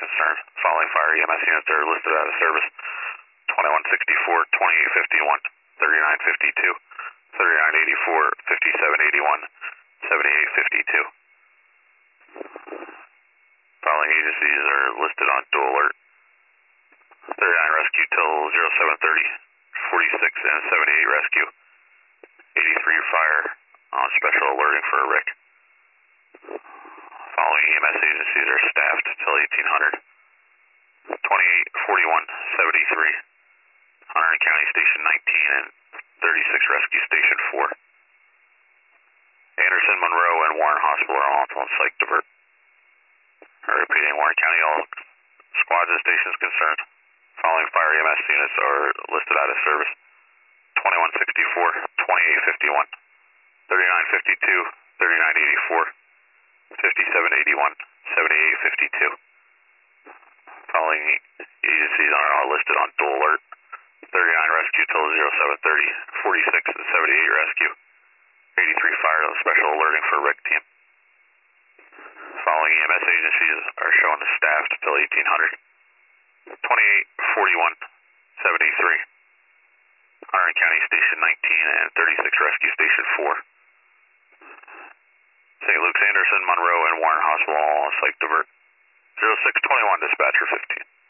concerned. Following fire EMS units are listed out of service: 2164, 2851, 3952, 3984, 5781, 7852. Following agencies are listed on dual alert: 39 rescue till 0730, 46 and 78 rescue, 83 fire on special alerting for a wreck. Following EMS agencies are staffed till 1800: 28, 41, 73, Hunterdon County Station 19 and 36 Rescue Station 4. Anderson, Monroe, and Warren Hospital are all on psych divert. Repeating, Warren County, all squads and stations concerned. Following fire EMS units are listed out of service: 2164, 2851, 3952, 3984, 5781, 7852. Following agencies are all listed on dual alert: 39 rescue till 0730, 46 and 78 rescue, 83 fire on special alerting for wreck team. Following EMS agencies are shown as staffed till 1800: 28, 41, 73, Hunterdon County Station 19 and 36 Rescue Station 4. St. Luke's, Anderson, Monroe, and Warren Hospital all on psych divert. 0621, dispatcher 15.